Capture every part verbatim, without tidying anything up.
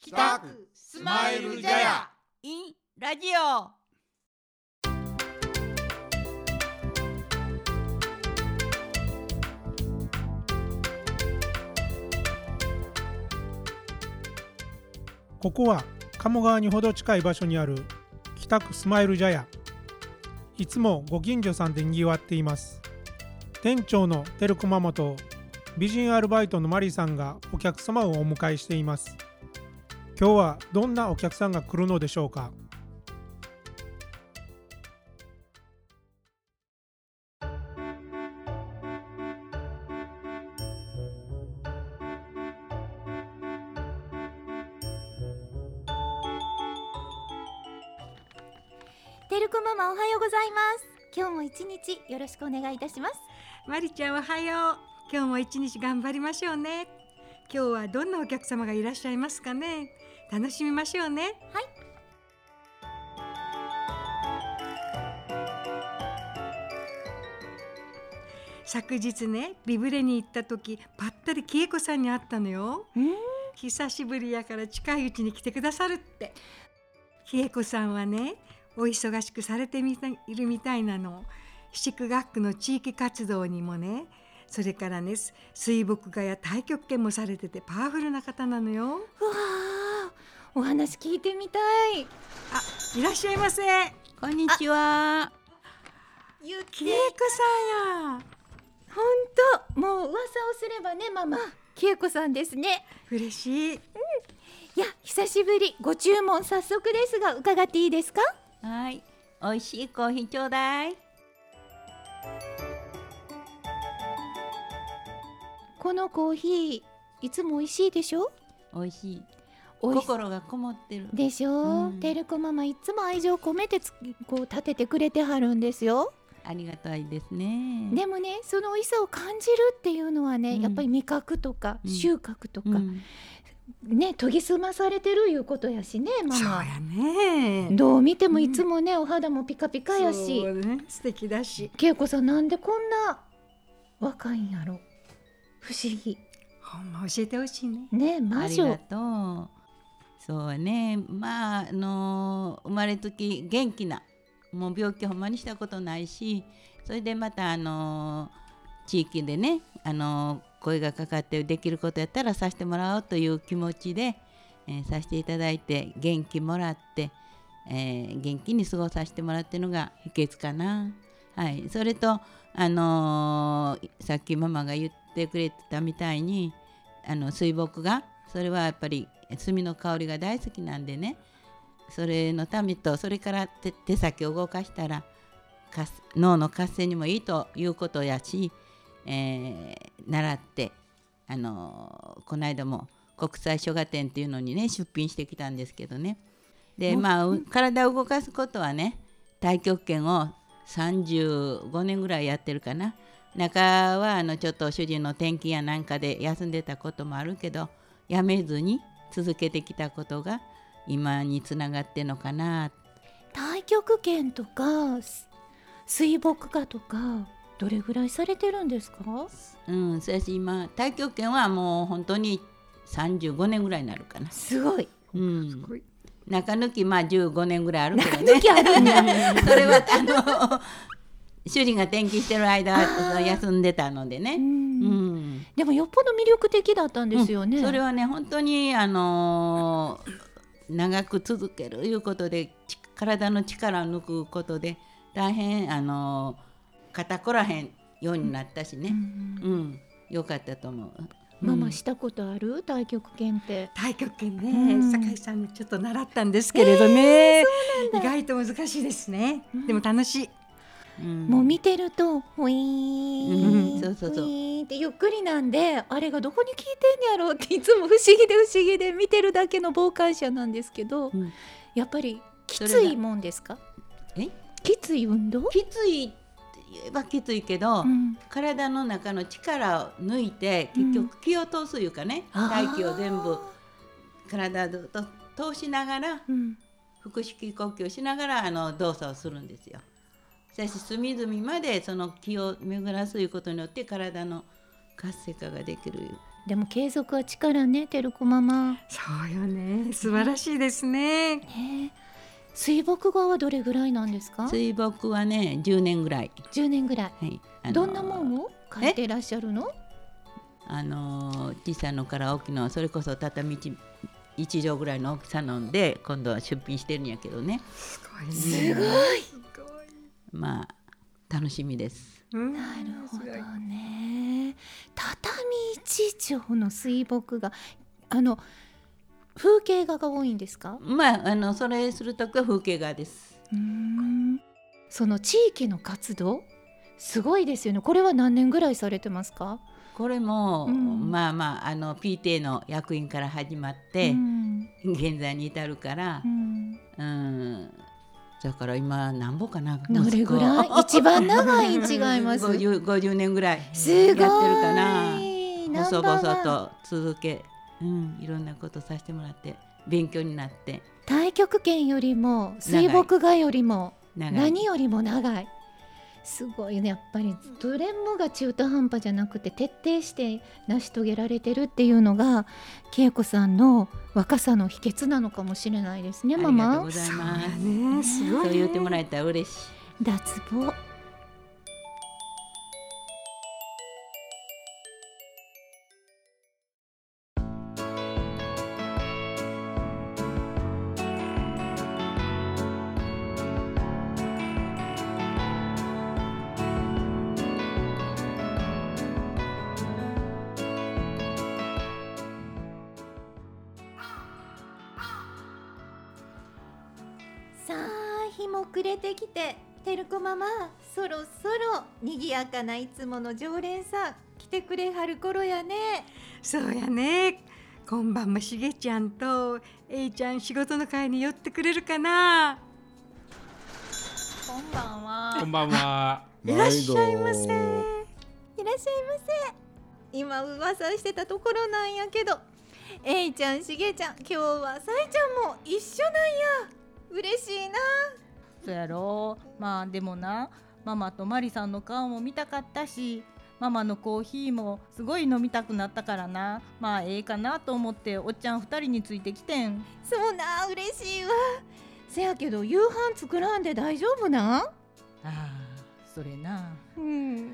北区スマイルジャヤ in ラジオ。 ここは鴨川にほど近い場所にある北区スマイルジャヤ。いつもご近所さんでにぎわっています。店長のテルコママと美人アルバイトのマリさんがお客様をお迎えしています。今日はどんなお客さんが来るのでしょうか。 テルコママ、おはようございます。今日も一日よろしくお願いいたします。 マリちゃん、おはよう。今日も一日頑張りましょうね。今日はどんなお客様がいらっしゃいますかね。楽しみましょうね。 はい。 昨日ね、ビブレに行った時、ぱったりキエコさんに会ったのよ。 うん久しぶりやから近いうちに来てくださるって。キエコさんはね、お忙しくされてみたいるみたいなの。七区学区の地域活動にもね、それからね、水墨画や太極拳もされててパワフルな方なのよ。 うわー、お話聞いてみたい。 あ、いらっしゃいませ。 こんにちは。 ゆきキエコさんや。 ほんと、もう噂をすればね、ママ、キエコさんですね。 嬉しい。 いや、久しぶり。ご注文早速ですが伺っていいですか。 はい、おいしいコーヒーちょうだい。 このコーヒーいつも美味しいでしょ。 おいしい。 おいし心がこもってるでしょ、うん、テルコママいつも愛情込めてつこう立ててくれてはるんですよ。 ありがたいですね。 でもね、その美味しさを感じるっていうのはね、うん、やっぱり味覚とか、うん、収穫とか、うんね、研ぎ澄まされてるいうことやしね、ママ。 そうやね。 どう見てもいつもね、うん、お肌もピカピカやし、 そうね、素敵だし。 恵子さん、なんでこんな若いんやろ。不思議。 ほんま教えてほしいね。 ね、魔女。 ありがとう。そうね、まああの生まれつき元気な、もう病気ほんまにしたことないし、それでまたあの地域でね、あの声がかかってできることやったらさせてもらおうという気持ちで、えー、させていただいて、元気もらって、えー、元気に過ごさせてもらってるのが秘訣かな。はい、それと、あのー、さっきママが言ってくれてたみたいに、あの水墨画、それはやっぱり墨の香りが大好きなんでね、それのためと、それから手、手先を動かしたら脳の活性にもいいということやし、えー、習って、あのー、この間も国際書画展っていうのにね出品してきたんですけどね。で、まあ、体を動かすことはね、太極拳をさんじゅうごねんぐらいやってるかな。中はあのちょっと主人の転勤やなんかで休んでたこともあるけど、やめずに続けてきたことが今につながってんのかな。 太極拳とか水墨画とかどれぐらいされてるんですか。 うん、そやし今太極拳はもう本当にさんじゅうごねんぐらいになるかな。 すごい、 うん、 すごい。 中抜きまあじゅうごねんぐらいあるけどね。 中抜きあるんだそれはあの主人が転勤してる間休んでたのでね。うん、 でもよっぽど魅力的だったんですよね。 うん、それはね、本当にあのー、長く続けるいうことで、体の力を抜くことで大変あのー、肩こらへんようになったしね、うんうん、よかったと思う。 ママしたことある、太極拳って。 太極拳ね、うん、酒井さんにちょっと習ったんですけれどね、えー、意外と難しいですね、うん、でも楽しい。 うん、もう見てるとほいーん、うん、そうそうそう、ってゆっくりなんで、あれがどこに効いてんやろうっていつも不思議で不思議で、見てるだけの傍観者なんですけど、うん、やっぱりきついもんですか。 えきつい運動。 きついって言えばきついけど、うん、体の中の力を抜いて結局気を通すいうかね、うん、大気を全部体と通しながら、うん、腹式呼吸しながらあの動作をするんですよ。しかし隅々までその気を巡らすということによって体の活性化ができる。 でも継続は力ね、てるこママ。 そうよね、 素晴らしいですね。 ね、水墨画はどれぐらいなんですか？ 水墨はねじゅうねんぐらい、 じゅうねんぐらい、 はい、あのーどんなもんを描いてらっしゃるの？ あのー小さいのから大きいの、それこそ畳いち畳ぐらいの大きさなんで今度は出品してるんやけどね。 すごいね。 すごい、 すごい。 まあ楽しみです。 うんなるほどね。畳一畳の水墨画、あの風景画が多いんですか？ まああのそれするときは風景画です。 うーん、その地域の活動すごいですよね。これは何年ぐらいされてますか？ これも、 うん、 まあまああの ピーティー の役員から始まって、 うん、 現在に至るから、 うん、 うんだから今何本かな。 どれぐらい？一番長いに違います。 ごじゅう、ごじゅうねんぐらいやってすごいるかな。細ナンバーワン 々と続け、うん、いろんなことさせてもらって勉強になって。 太極拳よりも水墨画よりも長い何よりも長い。すごいね、やっぱりどれもが中途半端じゃなくて徹底して成し遂げられてるっていうのが恵子さんの若さの秘訣なのかもしれないですね。マありがとうマございます。 ね、すごいね。 そう言ってもらえたら嬉しい。 脱帽。さあ日も暮れてきて、てるこママそろそろにぎやかないつもの常連さん来てくれはる頃やね。 そうやね。今晩もしげちゃんとえいちゃん仕事の会に寄ってくれるかな。 こんばんは。 こんばんは。 いらっしゃいませ。 いらっしゃいませ。今噂してたところなんやけど、えいちゃんしげちゃん今日はさえちゃんも一緒なんや。嬉しいな。 そうやろ。まあでもな、ママとマリさんの顔も見たかったし、ママのコーヒーもすごい飲みたくなったからな。まあええかなと思っておっちゃん二人についてきてん。 そうな、嬉しいわ。せやけど夕飯作らんで大丈夫な？ ああ、それな、 うん、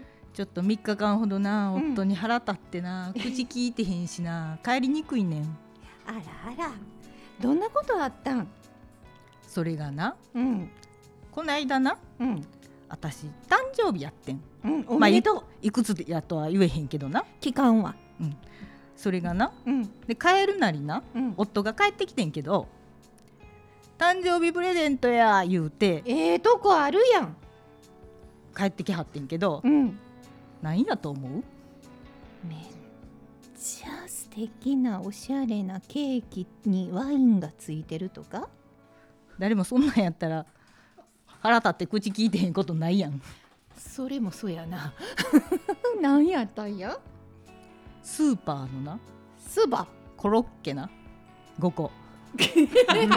ちょっとみっかかんほどな、 うん夫に腹立ってな、口聞いてへんしな、帰りにくいねん。 あらあら、どんなことあったん？ それがな、 うんこないだな、 うん私誕生日やってん。 うん、おめでとう。 まあ、い, いくつやとは言えへんけどな。 期間は？ それがな、 うんで帰るなりな、 うん、 夫が帰ってきてんけど、誕生日プレゼントや言うてええとこあるやん。 帰ってきはってんけど、 うん何やと思う？ めっちゃ素敵なおしゃれなケーキにワインがついてるとか？ 誰もそんなんやったら腹立って口聞いてへんことないやん。 それもそうやな。何やったんや？ スーパーのなそば。 コロッケなごこ。 そん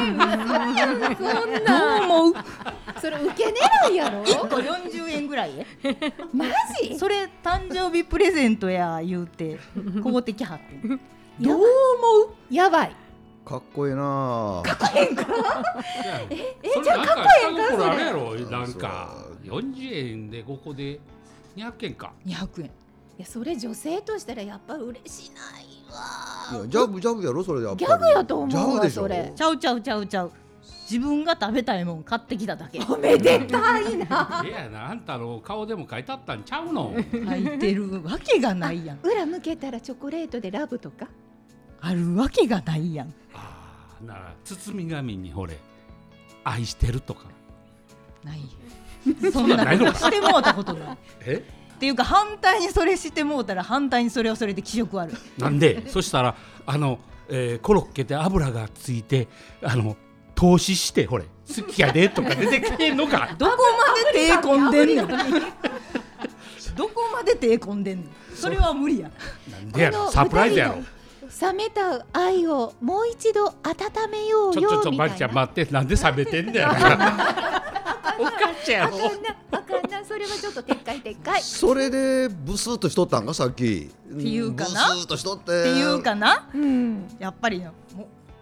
などう思う？ それ受け狙いやろ？ いっこよんじゅうえんぐらいえマジ？ それ誕生日プレゼントや言うてこうてきはってん。 どう思う？やばい。 かっこいいな。 かっこええんか？ ええじゃあかっこええんか？それあれやろ、なんかよんじゅうえんでごこでにひゃくえんか。 にひゃくえん。 いやそれ女性としたらやっぱ嬉しないわ。 いやジャブジャブやろそれやっぱり。 ギャグやと思うわジャブでしょそれ。 ちゃうちゃうちゃうちゃう。自分が食べたいもん買ってきただけ。 おめでたいな。 ええやな、あんたの顔でも書いてあったんちゃうの。 書いてるわけがないやん。 裏向けたらチョコレートでラブとか。 あるわけがないやん。 ああ、なら包み紙にほれ愛してるとかないそんなことしてもうたことない。 えっていうか反対にそれしてもうたら反対にそれはそれで気色悪い。 なんでそしたらあの、えー、コロッケで油がついてあの投資してほれ好きやでとか出てきてんのか。 どこまで手込んでんねん。どこまで手込んでんねん。それは無理や。 なんでやろ、サプライズやろ。 冷めた愛をもう一度温めようよみたいな。 ちょちょちょマリちゃん待って、なんで冷めてんだよ。おかしいやろ。 あかんなあかんな、それはちょっと撤回撤回。 それでブスーっとしとったんかさっき。っていうかなブスーっとしとって。 っていうかな、 うん、 やっぱりもう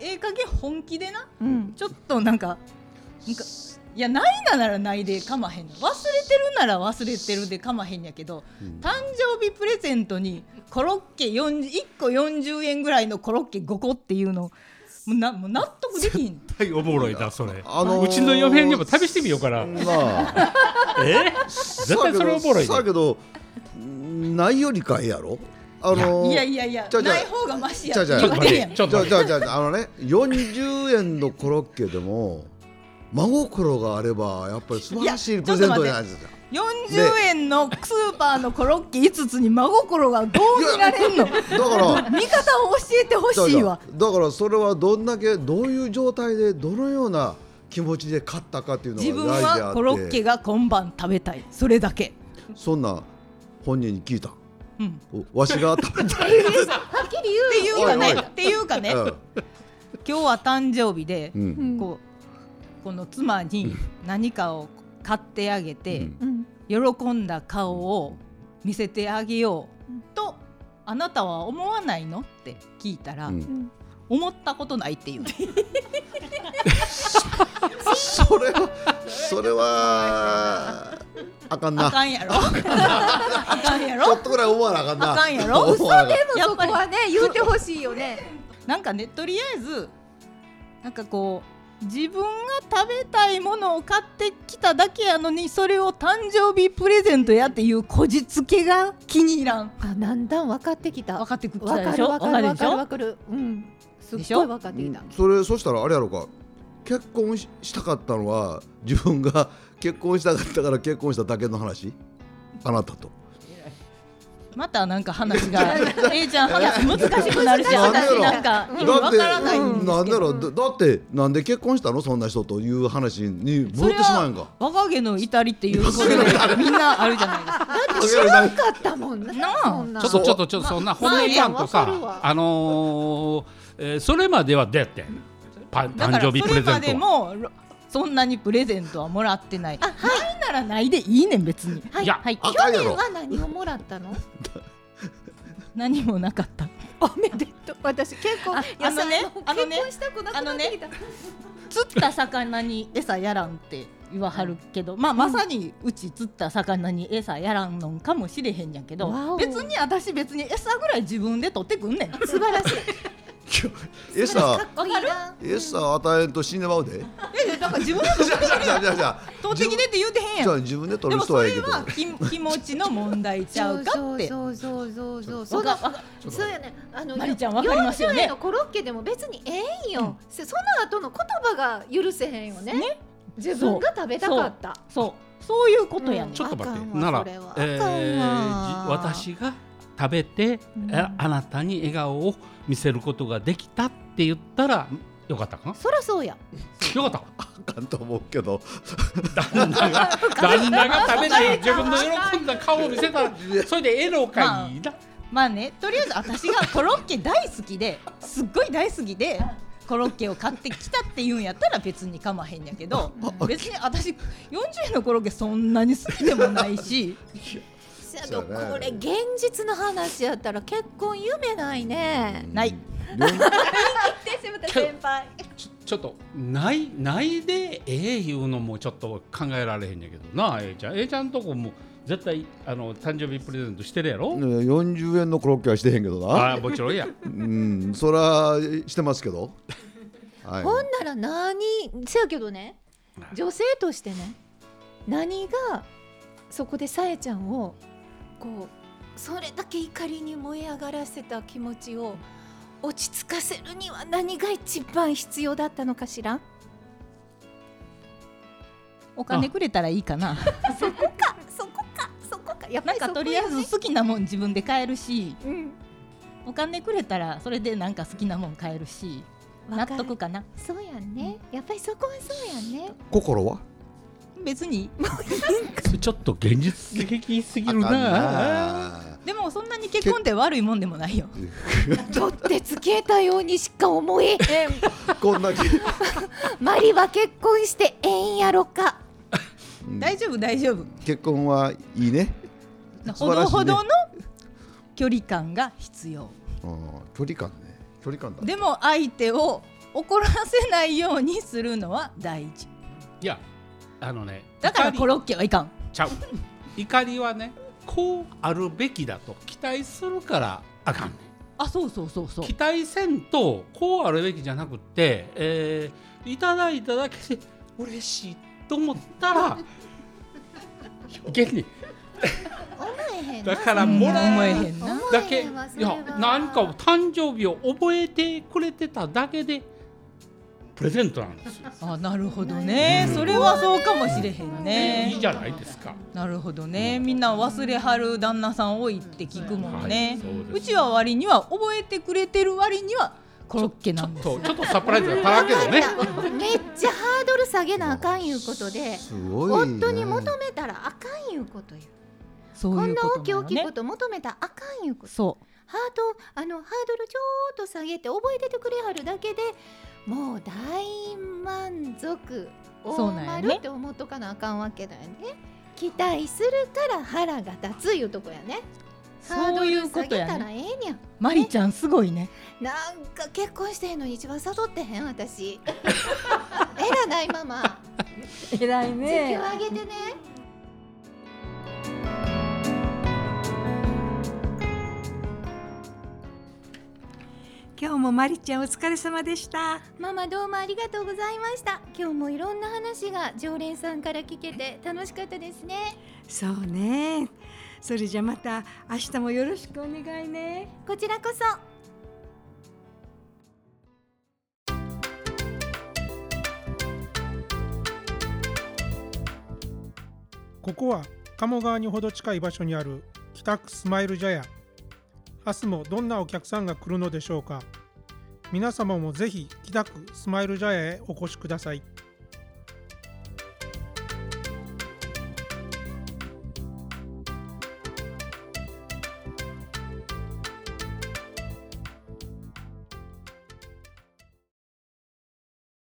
ええ加減本気でな、 うん、 ちょっとなんかなんかいやないなならないでかまへんの、忘れてるなら忘れてるでかまへんやけど、うん、誕生日プレゼントにコロッケよんじゅういっこよんじゅうえんぐらいのコロッケごこっていうのもうなもう納得できひん。 絶対おもろいなそれ、 あのー、 うちの嫁にも試してみようかな、まあ、え絶対それおもろいね。 だけどないよりかいやろ。あのー、 いやいやいやない方がマシやって言ってるやん。 ちょっとじゃあじゃああのねよんじゅうえんのコロッケでも真心があればやっぱり素晴らしいプレゼントじゃないですか。 よんじゅうえんのスーパーのコロッケいつつに真心がどう見られんの。だから見方を教えてほしいわ。 だからそれはどんだけどういう状態でどのような気持ちで買ったかっていうのが大事であって、 自分はコロッケが今晩食べたい、それだけ。 そんな本人に聞いた、 うん、 わしが食べたいはっきり言うっていうかねっていうかね、うん、今日は誕生日で、うん、こうこの妻に何かを買ってあげて、うん、喜んだ顔を見せてあげようとあなたは思わないのって聞いたら、うん、思ったことないっていうそれはそれはあかんな。 あかんやろあかんやろちょっとぐらい思わなあかんな。 あかんやろ。 嘘でもそこはね言うてほしいよね。 なんかね、とりあえずなんかこう自分が食べたいものを買ってきただけやのにそれを誕生日プレゼントやっていうこじつけが気に入らん。 あ、だんだん分かってきた。 分かってきたでしょ。 分かる分かる分かる。うん。すっごい分かってきた。 それそしたらあれやろうか。結婚 し, したかったのは自分が結婚したかったから結婚しただけの話。あなたと。 またなんか話がえいちゃん話難しくなるし、私なんか意味わからないんですけど、 なんだろう、だってなんで結婚したのそんな人という話に戻ってしまうんか。 若気の至りっていうことでみんなあるじゃないですか。 だって知らんかったもんな。 ちょっとちょっとちょっとそんな本音言わんとさ、あのーえー、それまではどうやってん誕生日プレゼントは。 それまでもそんなにプレゼントはもらってない。あ、はい、ないならないでいいねん別に。 はい、 いや、 はい、去年は何をもらったの？ 何もなかった。 おめでとう。私結構あのね、あのね、 結婚したくなくなってきた。 釣った魚に餌やらんって言わはるけど、まあまさにうち釣った魚に餌やらんのかもしれへんやけど、別に私別に餌ぐらい自分で取ってくんねん。 素晴らしい。 餌餌与えんと死んでまうで。 いやいやだから自分で取ってきて取ってきてって言うてへんやん。 じゃあ自分で取る人はいいけど。 でもそれは 気, 気持ちの問題ちゃうかって。 そうそうそうそうそう。そうやね。あのマリちゃんわかりますよね。 よんじゅうえんのコロッケでも別にええんよ。うん、その後の言葉が許せへんよね。ね、自分が食べたかった。 そうそう、そう、そういうことやね、うん。 ちょっと待って。なら、えー、私が食べて、うん、あなたに笑顔を見せることができたって言ったらよかったかな。 そりゃそうや。 よかった。 あかんと思うけど旦那が旦那が食べて自分の喜んだ顔を見せたらそれでええのかいいな。 まあ、まあね、とりあえず私がコロッケ大好きですっごい大好きでコロッケを買ってきたっていうんやったら別にかまへんやけど、別に私よんじゅうえんのコロッケそんなに好きでもないしこれ現実の話やったら結婚夢ないね。 ない。 言ってしまった先輩。 ちょ、ちょっとないないでええいうのもちょっと考えられへんやけどな。ええちゃん、ええちゃんとこも絶対あの誕生日プレゼントしてるやろ。 ね、よんじゅうえんのコロッケはしてへんけどな。 あ、もちろんや。 うん、そらしてますけど。 はい、ほんなら何せやけどね、女性としてね、何がそこでさえちゃんをこうそれだけ怒りに燃え上がらせた気持ちを落ち着かせるには何が一番必要だったのかしら。 お金くれたらいいかな。 そこかそこかそこか。やっぱりそこよね。なんかとりあえず好きなもん自分で買えるし、 うん、 お金くれたらそれでなんか好きなもん買えるし納得かな。 そうやんね、やっぱりそこはそうやんね。 心は別にちょっと現実的すぎるな。 でもそんなに結婚って悪いもんでもないよ。 取ってつけたようにしか思えへん。 こんだけマリは結婚してええんやろか。 大丈夫大丈夫。 結婚はいいね。 ほどほどの距離感が必要。 あ、距離感ね。距離感だ。 でも相手を怒らせないようにするのは大事。 いやあのねだからコロッケはいかんちゃう怒りはねこうあるべきだと期待するからあかんねん。 あ、そうそうそうそう。 期待せんとこうあるべきじゃなくって、えー、いただいただけで嬉しいと思ったら現にだからもらえへんなだけいや何かを誕生日を覚えてくれてただけでプレゼントなんですよ。 あ、なるほどね、うん、それはそうかもしれへんね。 いいじゃないですか。 なるほどね、みんな忘れはる旦那さん多いって聞くもんね、はい、 う, うちは割には覚えてくれてる割にはコロッケなんですよ。 ちょっとちょっとサプライズだったけどねめっちゃハードル下げなあかんいうことで、 すごいね、 夫に求めたらあかんいうことよ。 そういうことこんな大きい大きいこと求めたらあかんいうこと。 そうハートあのハードルちょっと下げて覚えててくれはるだけでもう大満足大丸って思っとかなあかんわけだよね。期待するから腹が立ついうとこやね。ハードル下げたらええにゃん。 マリちゃんすごいね。 なんか結婚してんのに一番誘ってへん私えらないママえらいね。 席をあげてね。 今日もマリちゃんお疲れ様でした。 ママどうもありがとうございました。今日もいろんな話が常連さんから聞けて楽しかったですね。 そうね。それじゃまた明日もよろしくお願いね。 こちらこそ。 ここは鴨川にほど近い場所にある北区スマイル茶屋。明日もどんなお客さんが来るのでしょうか。皆様もぜひ北区スマイル茶屋へお越しください。